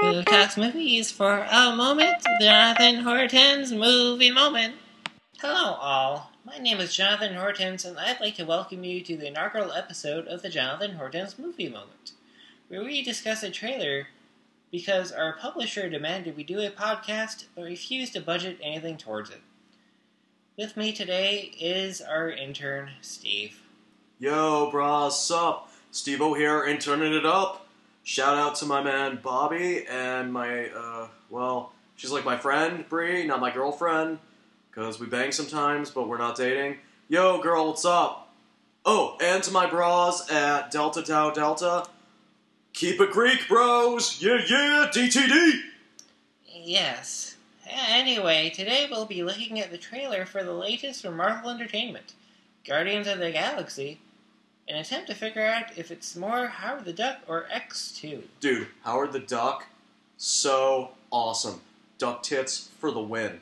Who talks movies for a moment? Jonathan Horton's movie moment. Hello, all. My name is Jonathan Hortons, and I'd like to welcome you to the inaugural episode of the Jonathan Hortons Movie Moment, where we discuss a trailer because our publisher demanded we do a podcast but refused to budget anything towards it. With me today is our intern, Steve. Yo, brah, sup? Steve-O here, interning it up. Shout out to my man Bobby and my, she's like my friend, Bree, not my girlfriend, because we bang sometimes, but we're not dating. Yo, girl, what's up? Oh, and to my bras at Delta Tau Delta. Keep it Greek, bros! Yeah, yeah, DTD! Yes. Anyway, today we'll be looking at the trailer for the latest from Marvel Entertainment, Guardians of the Galaxy, an attempt to figure out if it's more Howard the Duck or X2. Dude, Howard the Duck, so awesome. Duck tits for the win.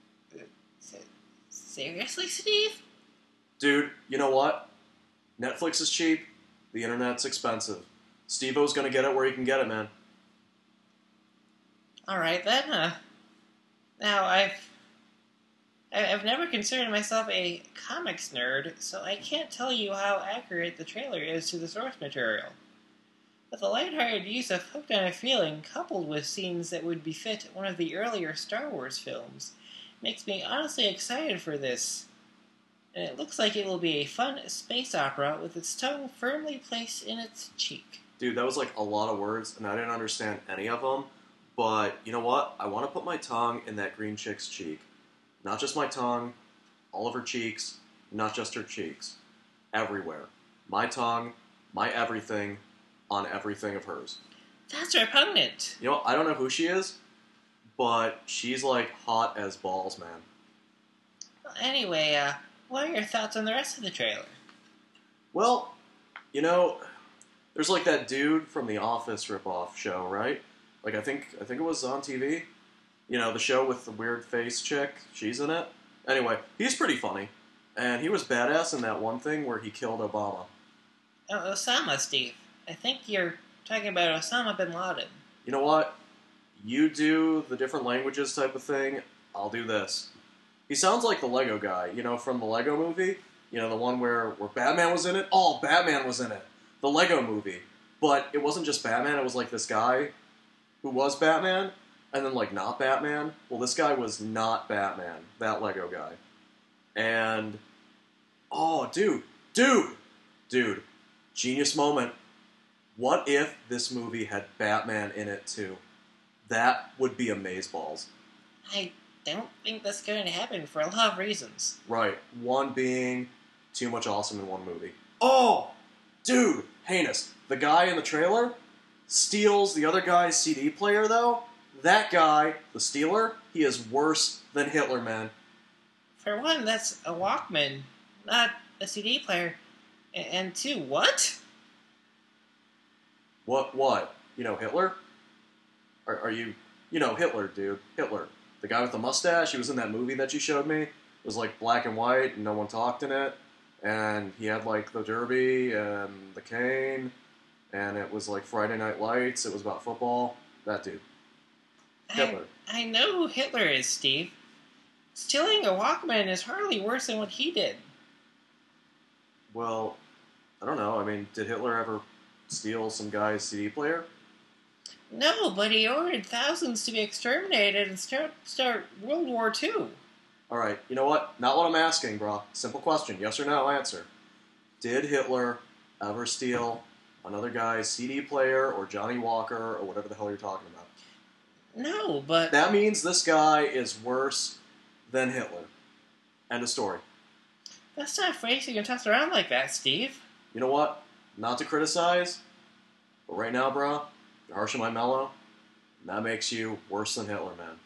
Seriously, Steve? Dude, you know what? Netflix is cheap, the internet's expensive. Steve-O's gonna get it where he can get it, man. Alright then, Now, I've never considered myself a comics nerd, so I can't tell you how accurate the trailer is to the source material. But the lighthearted use of Hooked on a Feeling, coupled with scenes that would befit one of the earlier Star Wars films, makes me honestly excited for this. And it looks like it will be a fun space opera with its tongue firmly placed in its cheek. Dude, that was like a lot of words, and I didn't understand any of them. But you know what? I want to put my tongue in that green chick's cheek. Not just my tongue, all of her cheeks, not just her cheeks. Everywhere. My tongue, my everything, on everything of hers. That's repugnant. You know, I don't know who she is, but she's like hot as balls, man. Well, anyway, what are your thoughts on the rest of the trailer? Well, you know, there's like that dude from the Office ripoff show, right? Like I think it was on TV. You know, the show with the weird face chick, she's in it. Anyway, he's pretty funny. And he was badass in that one thing where he killed Obama. Oh, Osama, Steve. I think you're talking about Osama bin Laden. You know what? You do the different languages type of thing, I'll do this. He sounds like the Lego guy, you know, from the Lego movie. You know, the one where Batman was in it? Oh, Batman was in it. The Lego movie. But it wasn't just Batman, it was like this guy who was Batman, and then, like, not Batman. Well, this guy was not Batman, that Lego guy. And, oh, dude, genius moment. What if this movie had Batman in it, too? That would be amazeballs. I don't think that's going to happen for a lot of reasons. Right. One being too much awesome in one movie. Oh! Dude, heinous. The guy in the trailer steals the other guy's CD player, though. That guy, the stealer, he is worse than Hitler, man. For one, that's a Walkman, not a CD player. And two, what? What? You know Hitler? Are you... You know Hitler, dude. Hitler. The guy with the mustache, he was in that movie that you showed me. It was like black and white and no one talked in it. And he had like the derby and the cane. And it was like Friday Night Lights. It was about football. That dude. Hitler. I know who Hitler is, Steve. Stealing a Walkman is hardly worse than what he did. Well, I don't know. I mean, did Hitler ever steal some guy's CD player? No, but he ordered thousands to be exterminated and start World War II. Alright, you know what? Not what I'm asking, bro. Simple question. Yes or no answer. Did Hitler ever steal another guy's CD player or Johnny Walker or whatever the hell you're talking about? No, but... That means this guy is worse than Hitler. End of story. That's not a phrase you can toss around like that, Steve. You know what? Not to criticize, but right now, bro, you're harshing my mellow, and that makes you worse than Hitler, man.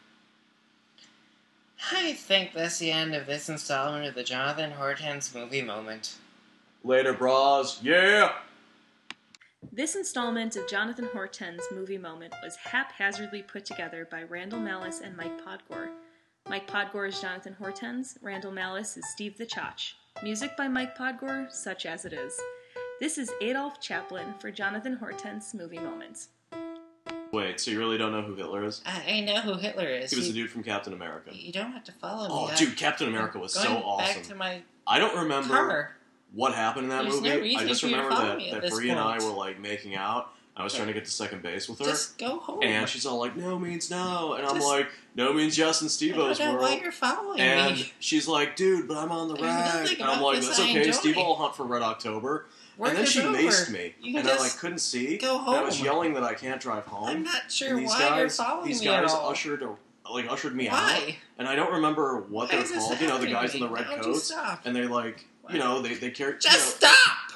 I think that's the end of this installment of the Jonathan Hortons Movie Moment. Later, bras. Yeah! This installment of Jonathan Horton's Movie Moment was haphazardly put together by Randall Malice and Mike Podgore. Mike Podgore is Jonathan Hortons, Randall Malice is Steve the Chotch. Music by Mike Podgore, Such As It Is. This is Adolph Chaplin for Jonathan Hortons Movie Moments. Wait, so you really don't know who Hitler is? I know who Hitler is. He was the dude from Captain America. You don't have to follow me. Oh, dude, Captain America was so awesome. Back to my I don't remember car. what happened in that There's movie. no reason I just for you to remember follow me at that this Bree and I point. were like making out. I was trying to get to second base with her. Just go home. And she's all like, no means no. And I'm Just- like, no means yes in I Steve-O's don't know world. why you're following And me. she's like, dude, but I'm on the There's rag. nothing And I'm about like, this that's I okay. enjoy. Steve will hunt for Red October. Work and then is she over. maced me. You can And I just couldn't see. go And I was home. yelling that I can't drive home. I'm not sure and these why guys, you're following these me guys at all. ushered me out. Why? And I don't remember what Why they're is this called. You know, the happening guys to in the me? red Why don't you coats. stop? And they like, you know, they carry. Just stop!